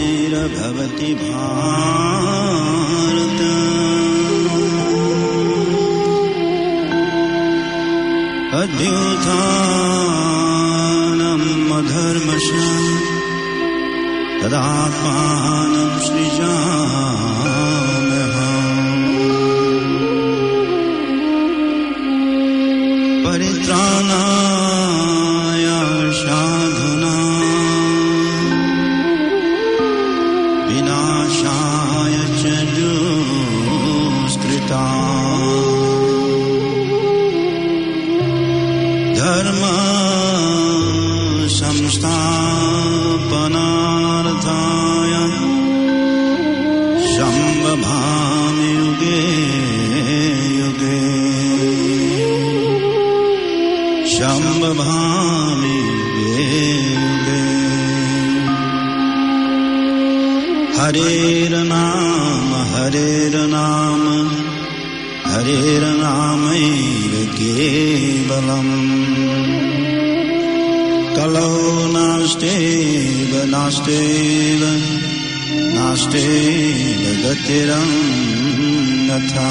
भवति भारत अद्युत्थानम् अधर्मस्य तदात्मानं सृजाम्यहम् परित्राणाय साधूनां विनाशाय च दुष्कृताम् धर्म संस्थापनार्थाय संभवामि युगे युगे संभवामि युगे युगे हरेर्नाम हरेर्नाम हरेर्नामैव केवलम् कलौ नास्त्येव नास्त्येव नास्त्येव गतिरन्यथा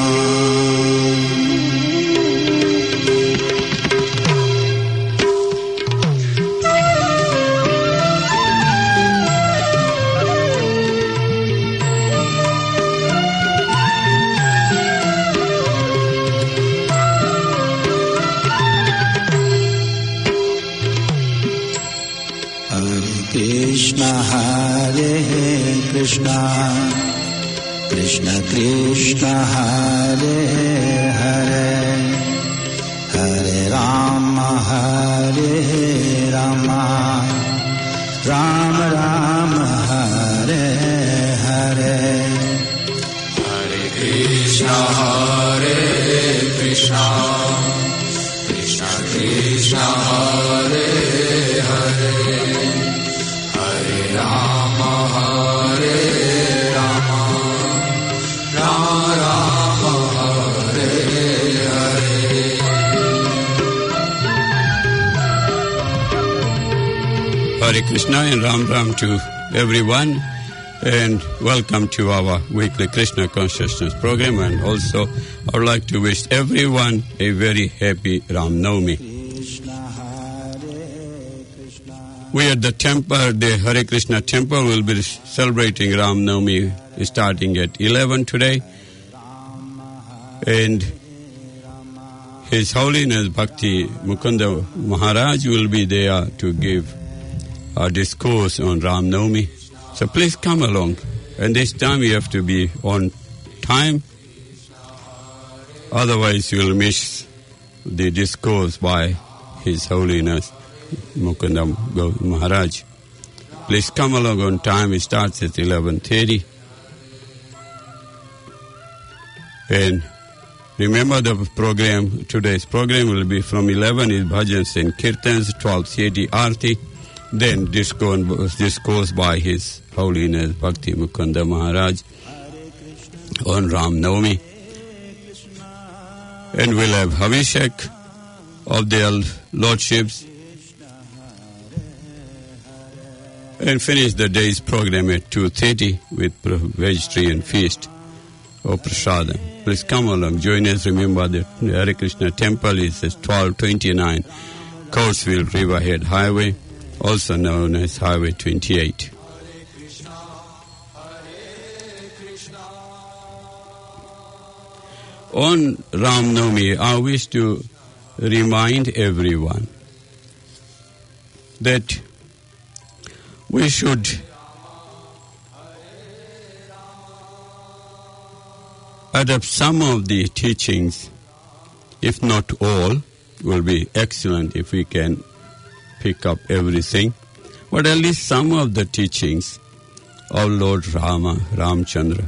Krishna Hare Krishna Krishna Krishna Hare Hare Hare Rama Hare Rama Rama Rama Hare Hare Hare Krishna Hare Krishna Krishna Krishna Hare Hare Rama Hare Rama Rama Rama Hare Hare Hare Krishna and Ram Ram to everyone, and welcome to our weekly Krishna Consciousness program. And also I would like to wish everyone a very happy Ram Navami. We at the temple, the Hare Krishna temple, will be celebrating Ram Navami starting at 11 today. And His Holiness Bhakti Mukunda Maharaj will be there to give a discourse on Ram Navami. So please come along. And this time you have to be on time. Otherwise you will miss the discourse by His Holiness Mukunda Maharaj. Please come along on time. It starts at 11:30. And remember the program. Today's program will be from 11 is bhajans and kirtans, 12:30 arti, then discourse by His Holiness Bhakti Mukunda Maharaj on Ram Navami. And we'll have Abhishek of their lordships, and finish the day's program at 2:30 with vegetarian feast or prasadam. Please come along, join us. Remember that the Hare Krishna temple is at 1229 Coatesville Riverhead Highway, also known as Highway 28. On Ram Navami, I wish to remind everyone that we should adopt some of the teachings, if not all. Will be excellent if we can pick up everything, but at least some of the teachings of Lord Ramchandra.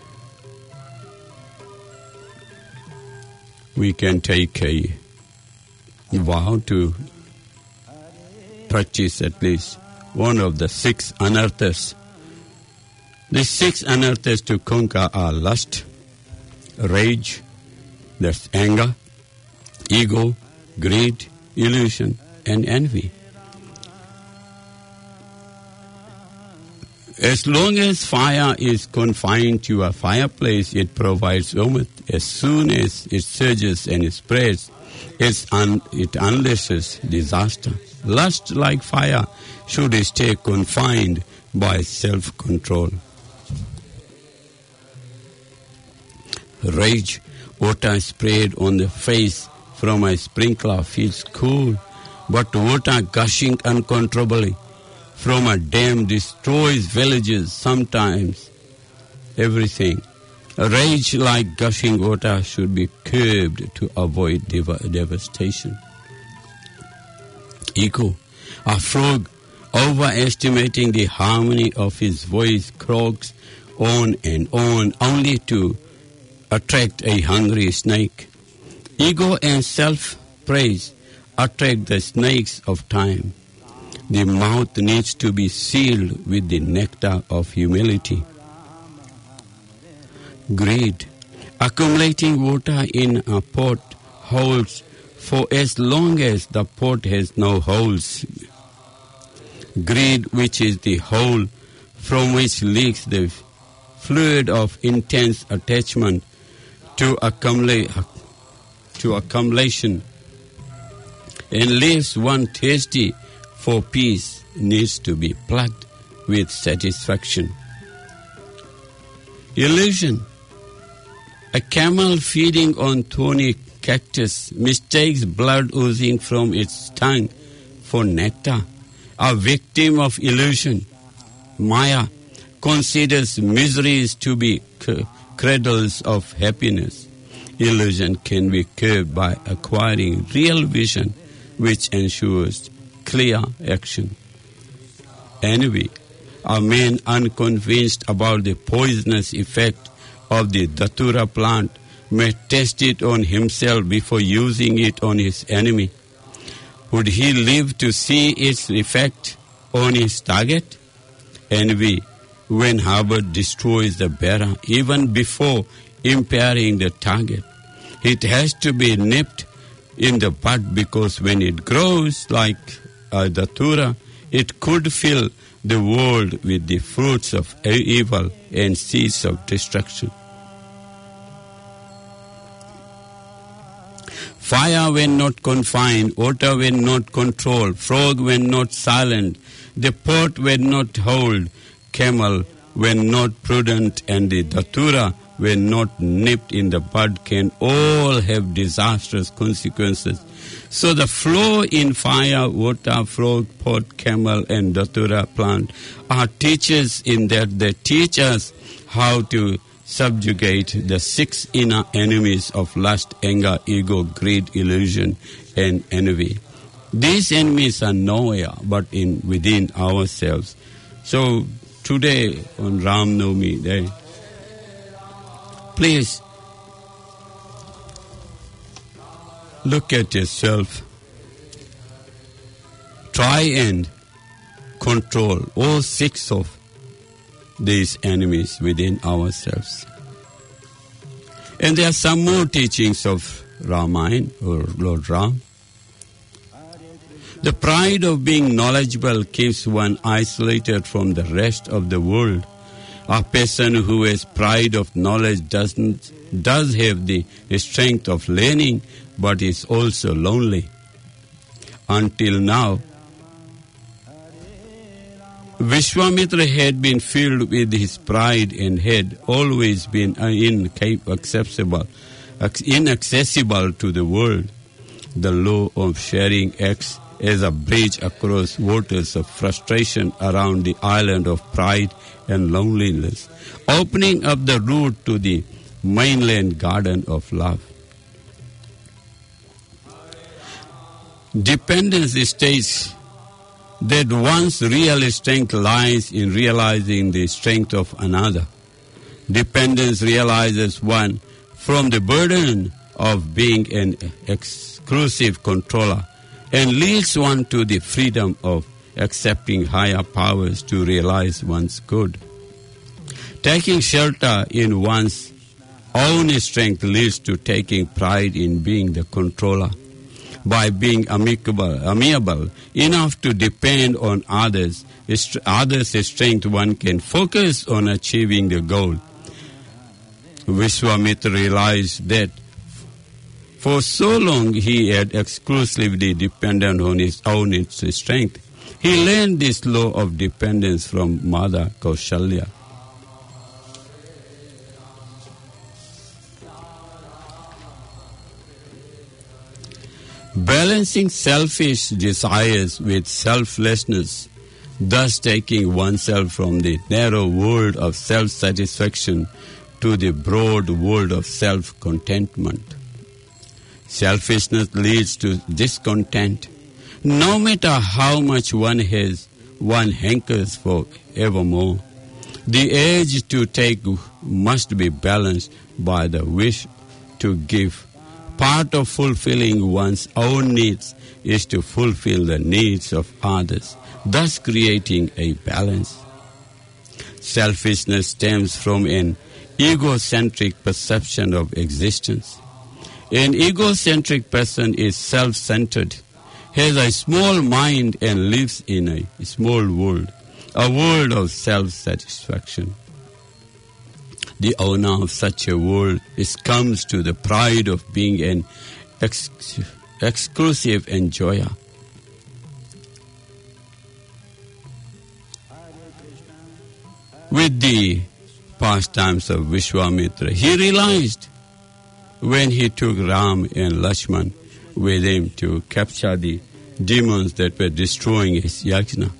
We can take a vow to practice at least one of the 6 anarthas. The 6 anarthas to conquer are lust, rage, that's anger, ego, greed, illusion, and envy. As long as fire is confined to a fireplace, it provides warmth. As soon as it surges and it spreads, it unleashes disaster. Lust, like fire, should stay confined by self-control. Rage, water sprayed on the face from a sprinkler feels cool, but water gushing uncontrollably from a dam destroys villages, sometimes everything. A rage like gushing water should be curbed to avoid devastation. Ego, a frog, overestimating the harmony of his voice, croaks on and on, only to attract a hungry snake. Ego and self-praise attract the snakes of time. The mouth needs to be sealed with the nectar of humility. Greed, accumulating water in a pot, holds for as long as the pot has no holes. Greed, which is the hole from which leaks the fluid of intense attachment to accumulation and leaves one thirsty for peace, needs to be plugged with satisfaction. Illusion. A camel feeding on thorny cactus mistakes blood oozing from its tongue for nectar. A victim of illusion, Maya, considers miseries to be cradles of happiness. Illusion can be curbed by acquiring real vision, which ensures clear action. Envy, a man unconvinced about the poisonous effect of the datura plant may test it on himself before using it on his enemy. Would he live to see its effect on his target? Envy, when harbored, destroys the bearer even before impairing the target. It has to be nipped in the bud because when it grows like a datura, it could fill the world with the fruits of evil and seeds of destruction. Fire when not confined, water when not controlled, frog when not silent, the pot when not hold, camel when not prudent, and the datura when not nipped in the bud can all have disastrous consequences. So the flow in fire, water, frog, pot, camel, and datura plant are teachers in that they teach us how to subjugate the 6 inner enemies of lust, anger, ego, greed, illusion, and envy. These enemies are nowhere but within ourselves. So today on Ram Navami Day, please look at yourself. Try and control all 6 of these enemies within ourselves. And there are some more teachings of Ramayana or Lord Ram. The pride of being knowledgeable keeps one isolated from the rest of the world. A person who has pride of knowledge does have the strength of learning, but is also lonely. Until now, Vishwamitra had been filled with his pride and had always been inaccessible to the world. The law of sharing acts as a bridge across waters of frustration around the island of pride and loneliness, opening up the route to the mainland garden of love. Dependence states that one's real strength lies in realizing the strength of another. Dependence realizes one from the burden of being an exclusive controller and leads one to the freedom of accepting higher powers to realize one's good. Taking shelter in one's own strength leads to taking pride in being the controller. By being amiable enough to depend on others, others' strength, one can focus on achieving the goal. Vishwamitra realized that for so long he had exclusively depended on his own strength. He learned this law of dependence from Mother Kaushalya. Balancing selfish desires with selflessness, thus taking oneself from the narrow world of self-satisfaction to the broad world of self-contentment. Selfishness leads to discontent. No matter how much one has, one hankers for evermore. The urge to take must be balanced by the wish to give. Part of fulfilling one's own needs is to fulfill the needs of others, thus creating a balance. Selfishness stems from an egocentric perception of existence. An egocentric person is self-centered, has a small mind and lives in a small world, a world of self-satisfaction. The owner of such a world comes to the pride of being an exclusive enjoyer. With the pastimes of Vishwamitra, he realized when he took Ram and Lakshman with him to capture the demons that were destroying his yajna.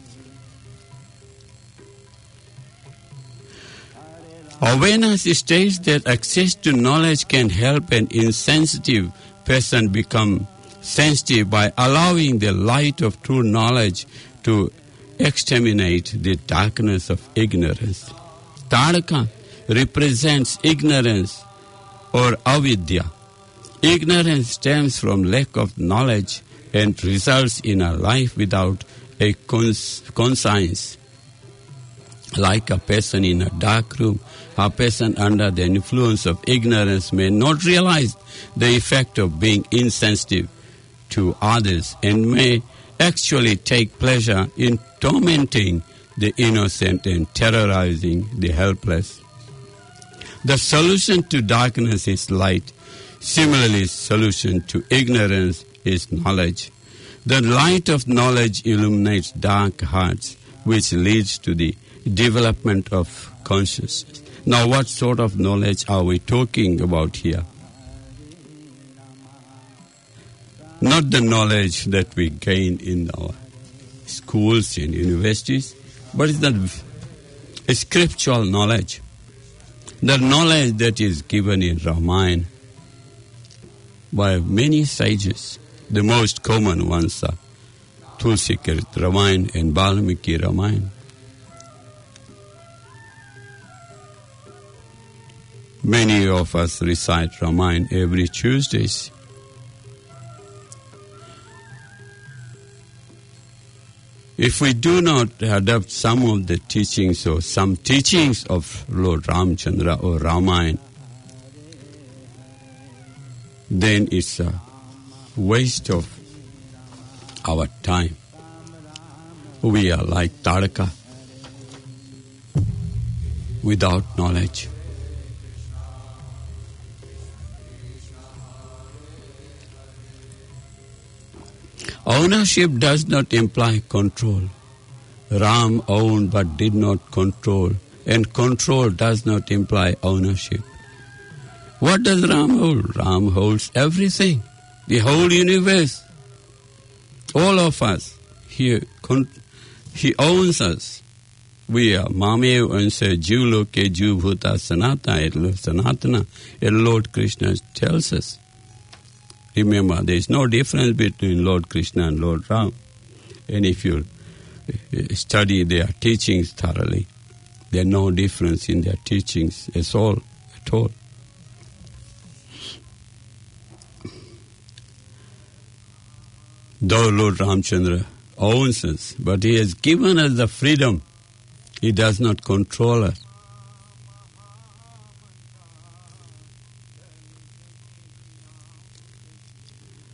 Awareness states that access to knowledge can help an insensitive person become sensitive by allowing the light of true knowledge to exterminate the darkness of ignorance. Tadaka represents ignorance or avidya. Ignorance stems from lack of knowledge and results in a life without a conscience. Like a person in a dark room, a person under the influence of ignorance may not realize the effect of being insensitive to others and may actually take pleasure in tormenting the innocent and terrorizing the helpless. The solution to darkness is light. Similarly, solution to ignorance is knowledge. The light of knowledge illuminates dark hearts, which leads to the development of consciousness. Now, what sort of knowledge are we talking about here? Not the knowledge that we gain in our schools and universities, but it's the scriptural knowledge. The knowledge that is given in Ramayana by many sages. The most common ones are Tulsikirat Ramayana and Valmiki Ramayana. Many of us recite Ramayana every Tuesdays. If we do not adopt some of the teachings or some teachings of Lord Ramchandra or Ramayana, then it's a waste of our time. We are like Tadaka, without knowledge. Ownership does not imply control. Ram owned but did not control, and control does not imply ownership. What does Ram hold? Ram holds everything, the whole universe, all of us. He owns us. We are Mamev Ansa Jivloke Jivbhuta Sanatana, and Lord Krishna tells us. Remember, there is no difference between Lord Krishna and Lord Ram. And if you study their teachings thoroughly, there is no difference in their teachings at all. Though Lord Ramchandra owns us, but he has given us the freedom. He does not control us.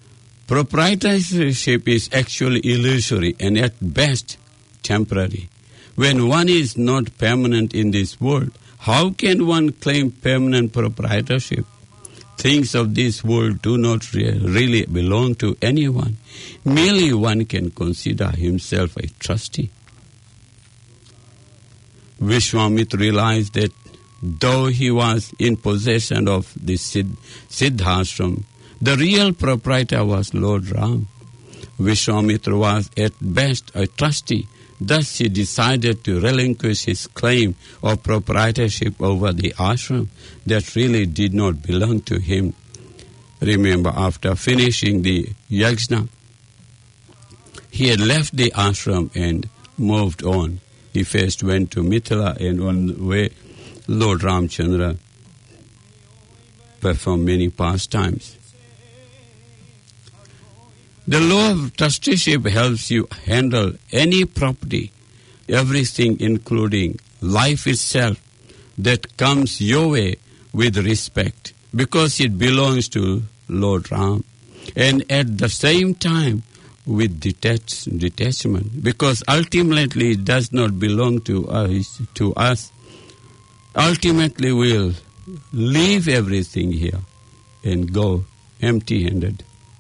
Proprietorship is actually illusory and at best temporary. When one is not permanent in this world, how can one claim permanent proprietorship? Things of this world do not really belong to anyone. Merely one can consider himself a trustee. Vishwamitra realized that though he was in possession of the Siddhashram, the real proprietor was Lord Ram. Vishwamitra was at best a trustee. Thus he decided to relinquish his claim of proprietorship over the ashram that really did not belong to him. Remember, after finishing the yajna, he had left the ashram and moved on. He first went to Mithila, and on the way, Lord Ramchandra performed many pastimes. The law of trusteeship helps you handle any property, everything including life itself, that comes your way with respect, because it belongs to Lord Ram, and at the same time with detachment, because ultimately it does not belong to us. Ultimately we'll leave everything here and go empty-handed.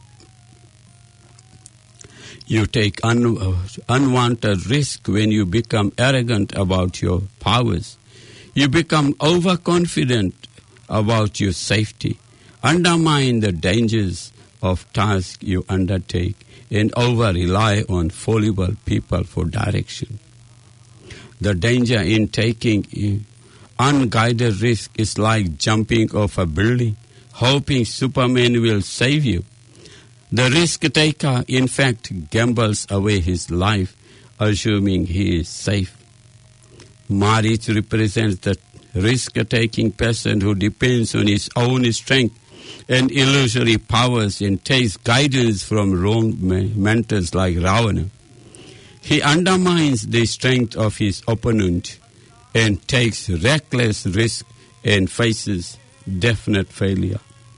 You take unwanted risk when you become arrogant about your powers. You become overconfident about your safety, undermine the dangers of tasks you undertake, and over-rely on fallible people for direction. The danger in taking unguided risk is like jumping off a building, hoping Superman will save you. The risk-taker, in fact, gambles away his life, assuming he is safe. Marich represents the risk-taking person who depends on his own strength and illusory powers and takes guidance from wrong mentors like Ravana. He undermines the strength of his opponent and takes reckless risk and faces definite failure.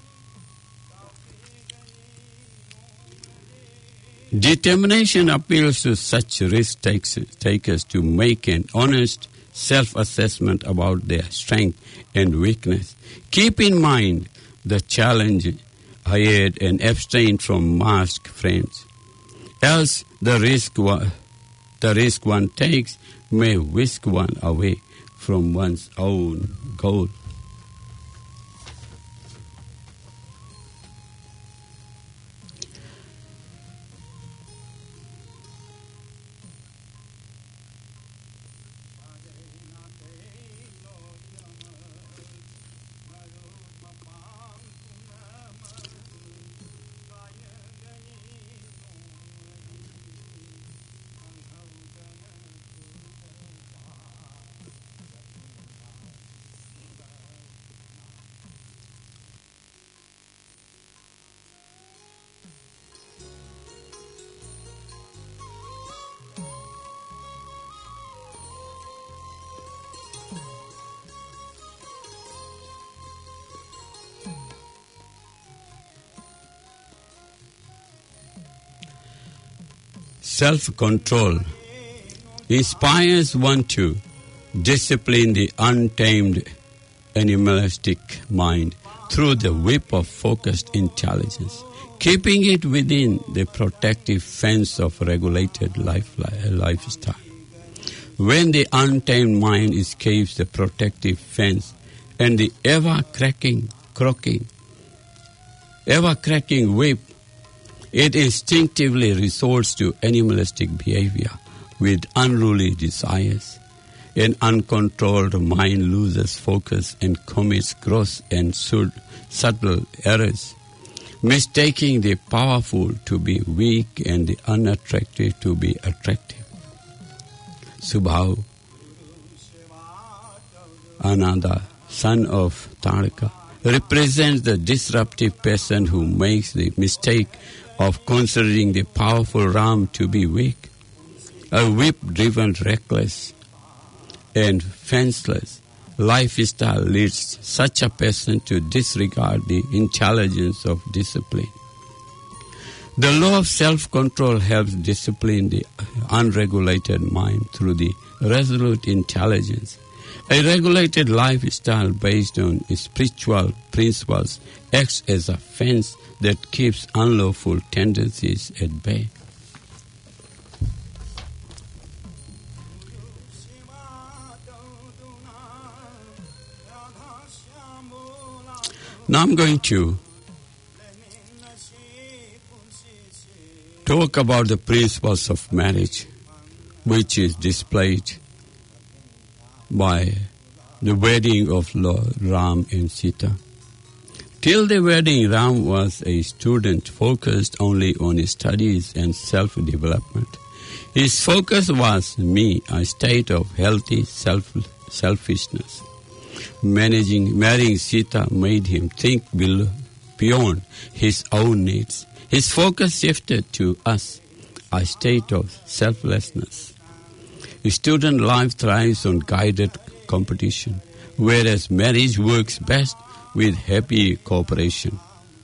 Determination appeals to such risk takers to make an honest self-assessment about their strength and weakness. Keep in mind the challenge ahead and abstain from masked friends. Else the risk one takes may whisk one away from one's own goal. Self-control inspires one to discipline the untamed animalistic mind through the whip of focused intelligence, keeping it within the protective fence of regulated lifestyle. When the untamed mind escapes the protective fence and the ever-cracking whip, it instinctively resorts to animalistic behavior with unruly desires. An uncontrolled mind loses focus and commits gross and subtle errors, mistaking the powerful to be weak and the unattractive to be attractive. Subhav, Ananda, son of Taraka, represents the disruptive person who makes the mistake of considering the powerful Ram to be weak. A whip-driven, reckless and fenceless lifestyle leads such a person to disregard the intelligence of discipline. The law of self-control helps discipline the unregulated mind through the resolute intelligence. A regulated lifestyle based on spiritual principles acts as a fence that keeps unlawful tendencies at bay. Now I'm going to talk about the principles of marriage, which is displayed by the wedding of Lord Ram and Sita. Till the wedding, Ram was a student focused only on his studies and self-development. His focus was me, a state of healthy selfishness. Marrying Sita made him think beyond his own needs. His focus shifted to us, a state of selflessness. Student life thrives on guided competition, whereas marriage works best with happy cooperation.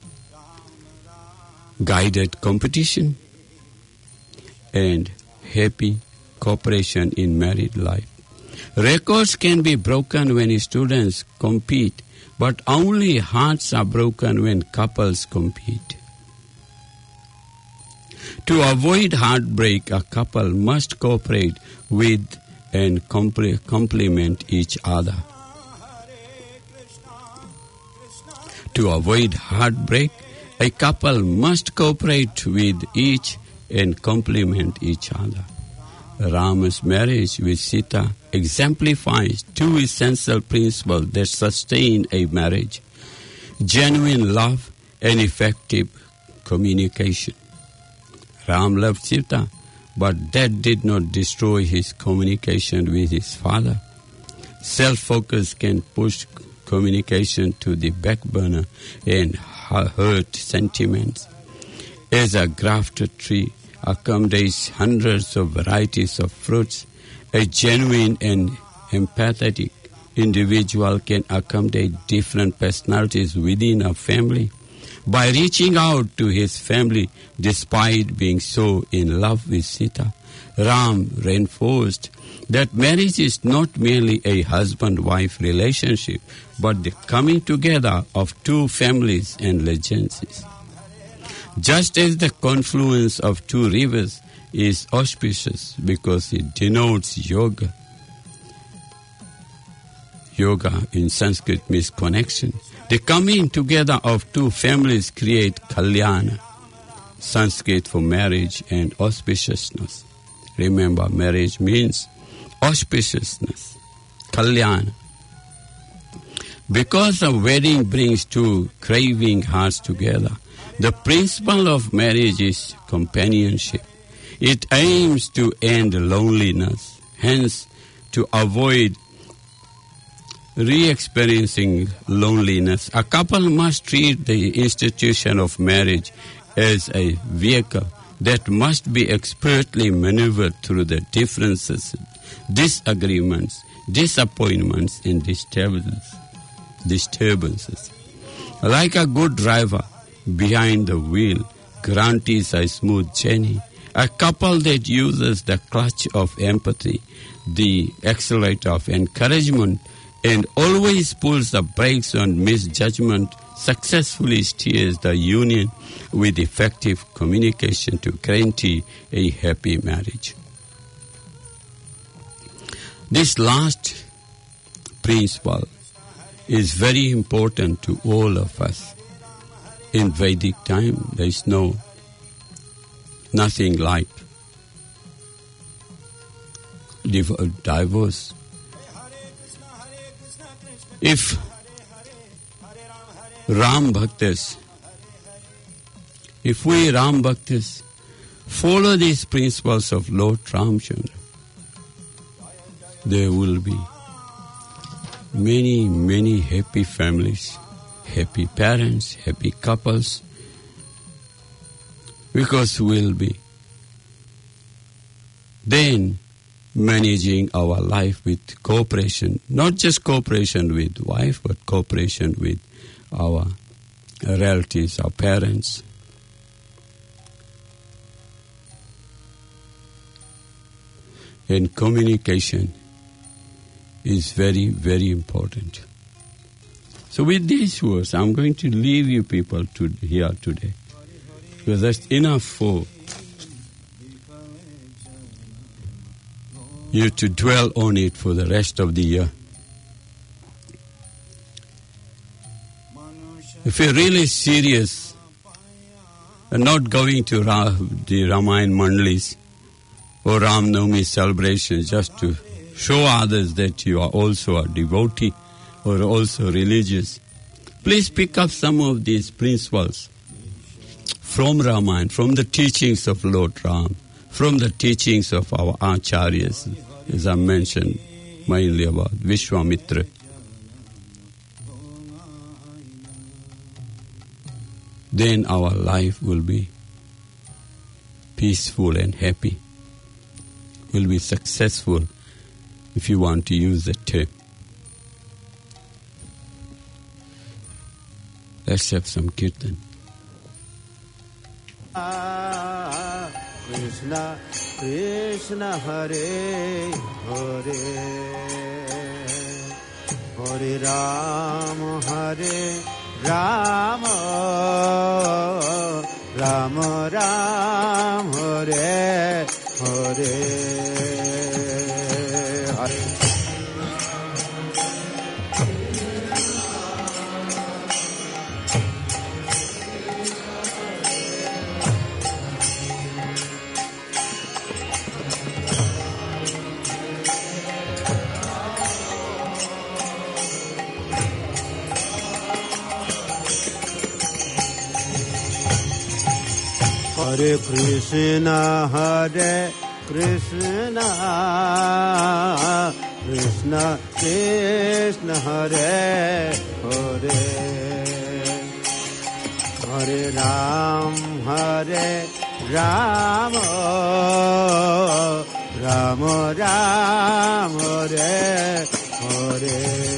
Guided competition and happy cooperation in married life. Records can be broken when students compete, but only hearts are broken when couples compete. To avoid heartbreak, a couple must cooperate with and complement each other. To avoid heartbreak, a couple must cooperate with each and complement each other. Rama's marriage with Sita exemplifies two essential principles that sustain a marriage: genuine love and effective communication. Ram loved Sita, but that did not destroy his communication with his father. Self-focus can push communication to the back burner and hurt sentiments. As a grafted tree accommodates hundreds of varieties of fruits, a genuine and empathetic individual can accommodate different personalities within a family. By reaching out to his family despite being so in love with Sita, Ram reinforced that marriage is not merely a husband-wife relationship, but the coming together of two families and legacies. Just as the confluence of two rivers is auspicious because it denotes yoga. Yoga in Sanskrit means connection. The coming together of two families create kalyana, Sanskrit for marriage and auspiciousness. Remember, marriage means auspiciousness, kalyana. Because a wedding brings two craving hearts together, the principle of marriage is companionship. It aims to end loneliness, hence to avoid re-experiencing loneliness. A couple must treat the institution of marriage as a vehicle that must be expertly maneuvered through the differences, disagreements, disappointments, and disturbances. Like a good driver behind the wheel guarantees a smooth journey, a couple that uses the clutch of empathy, the accelerator of encouragement, and always pulls the brakes on misjudgment successfully steers the union with effective communication to guarantee a happy marriage. This last principle is very important to all of us. In Vedic time, there is nothing like divorce. If we Ram Bhaktas follow these principles of Lord Ramchandra, there will be many, many happy families, happy parents, happy couples, because we'll be then managing our life with cooperation, not just cooperation with wife, but cooperation with our relatives, our parents, and communication is very, very important. So with these words, I'm going to leave you people here today, because that's enough for you to dwell on it for the rest of the year. If you're really serious and not going to the Ramayana Mandalis or Ram Navami celebrations just to show others that you are also a devotee or also religious, please pick up some of these principles from Ramayana, from the teachings of Lord Ram, from the teachings of our acharyas, as I mentioned mainly about Vishwamitra. Then our life will be peaceful and happy, will be successful, if you want to use the term. Let's have some kirtan. Krishna, Krishna, Hare Hare, Hare Rama, Hare Rama, Rama Rama, Hare Hare, Hare. Hare Krishna, Hare Krishna, Krishna Krishna, Hare Hare, Hare Ram, Hare Rama, Rama Rama, Hare Hare.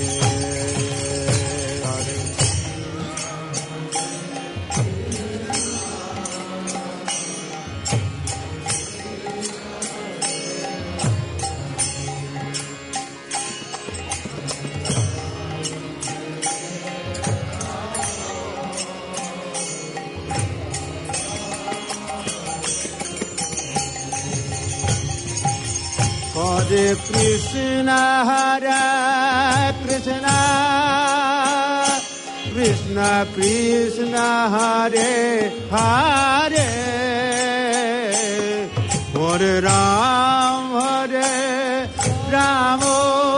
Hare Krishna, Hare Krishna, Krishna Krishna, Hare Hare, Hare Ram, Hare Rama,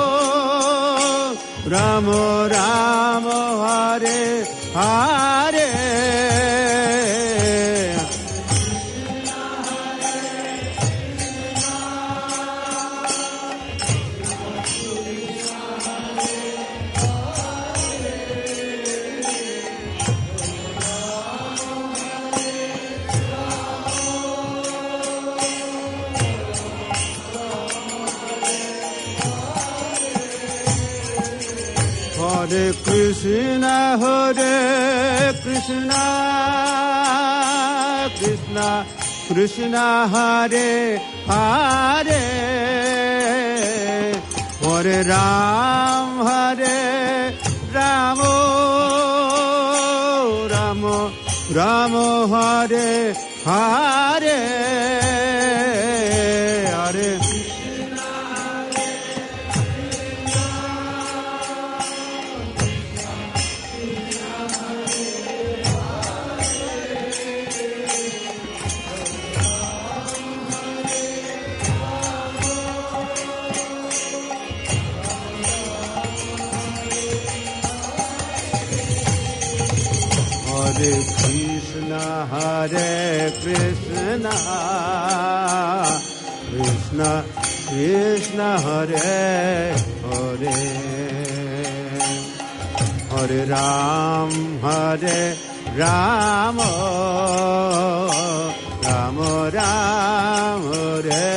Rama Rama, Hare Hare. Hare Krishna, Hare Krishna, Krishna Krishna, Hare Hare, Hare Ram, Hare Rama, Rama Rama, Hare Hare, Hare. Hare Krishna, Hare Krishna, Krishna Krishna, Hare Hare, Hare Ram, Hare Rama, Rama Rama, Hare